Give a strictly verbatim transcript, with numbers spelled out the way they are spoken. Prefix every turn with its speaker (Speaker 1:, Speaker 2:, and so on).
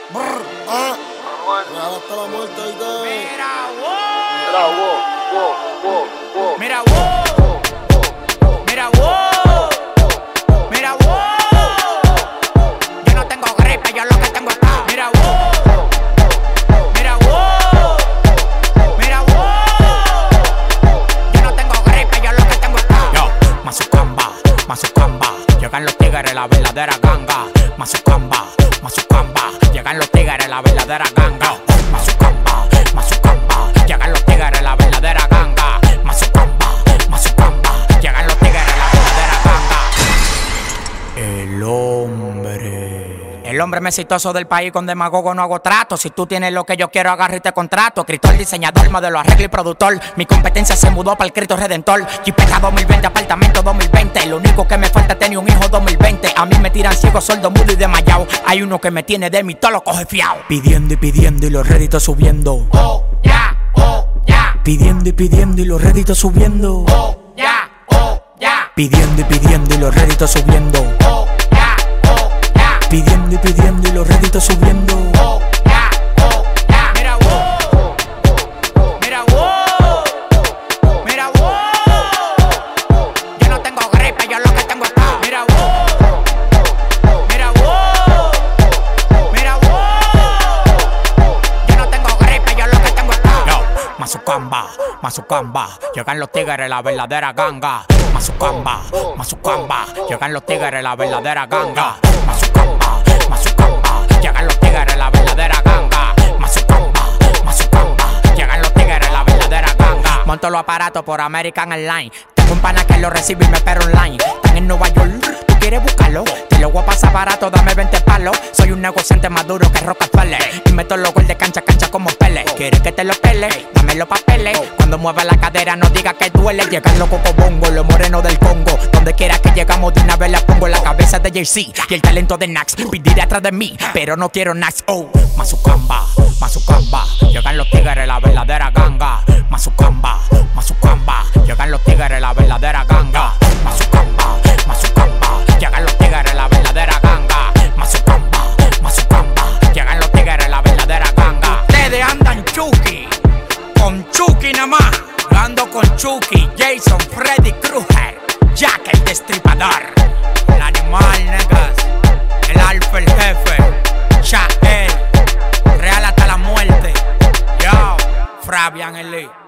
Speaker 1: Brr, ah. Real hasta la muerte, ¿oíste?
Speaker 2: Mira,
Speaker 3: Mira,
Speaker 2: wow.
Speaker 3: wow, wow, wow, wow.
Speaker 2: Mira, wow. Mira, wow. Mira, wow. Yo no tengo gripe, yo lo que tengo es ca- Mira, wow. Mira, wow. Mira, wow. Yo no tengo gripe, yo lo que tengo es ca- Yo, Mazucamba, Mazucamba. Llegan los tigres, la verdadera ganga. Mazucamba, Mazucamba. Llegan los tigres, la verdadera ganga. Mazucamba, Mazucamba. Llegan los tigres, la verdadera ganga. Mazucamba, Mazucamba. Llegan los tigres, la verdadera ganga. El hombre. El hombre más exitoso del país, con demagogo no hago trato. Si tú tienes lo que yo quiero, agarra y te contrato. Escritor, diseñador, modelo, arreglo y productor. Mi competencia se mudó para el Cristo Redentor. Jipeta dos mil veinte, apartamento dos mil veinte. Lo único que me falta es tener un hijo dos mil veinte. A mí me tiran ciego, sordo, mudo y desmayado. Hay uno que me tiene de mí, todo lo coge fiao. Pidiendo y pidiendo y los réditos subiendo. Oh, ya, oh, ya. Pidiendo y pidiendo y los réditos subiendo. Oh, ya, oh, ya. Pidiendo y pidiendo y los réditos subiendo. Oh, ya, oh, ya. Pidiendo y pidiendo y los réditos subiendo. Oh, ya, oh, ya. Mira, wow. Mira, wow. Mira, wow. Yo no tengo gripe, yo lo que tengo es ca- Mira, wow. Mira, wow. Mira, wow. Yo no tengo gripe, yo lo que tengo es ca- Yo, Mazucamba, Mazucamba. Llegan los tigres, la verdadera ganga. Mazucamba, Mazucamba. Llegan los tigres, la verdadera ganga. Mazucamba, Mazucamba. Llegan los tigres, la verdadera ganga. Mazucamba, Mazucamba. Llegan los tigres, la verdadera ganga. Monto los aparatos por American Airlines. Tengo un pana que lo recibe y me espera online. Están en Nueva York, ¿tú quieres buscarlo? Te lo voy a pasar barato, dame veinte palos. Soy un negociante más duro que Rockefeller. Y meto los gol de cancha a cancha como Pele. ¿Quieres que te lo pele? Dame los papeles. Cuando mueva la cadera no diga que duele. Llegan los cocobongos, los morenos del Congo. Donde quiera que llegamos de una vez la pongo en la cabeza de Jay-Z. Y el talento de Nax, pediré atrás de mí, pero no quiero Nax. Oh, Mazucamba, Mazucamba. Llegan los tigres, la verdadera ganga. Mazucamba, Mazucamba. Llegan los tigres, la verdadera ganga. Mazucamba, Mazucamba. Llegan los tigres, la verdadera ganga. Mazucamba, Mazucamba. Llegan los tigres, la verdadera ganga. Ustedes andan Chucky, con Chucky nada más. Yo ando con Chucky, Jason, Freddy Krueger, Jack el Destripador, el animal, negas, el alfa, el jefe, Chael, real hasta la muerte. Yo, Fabián Eli.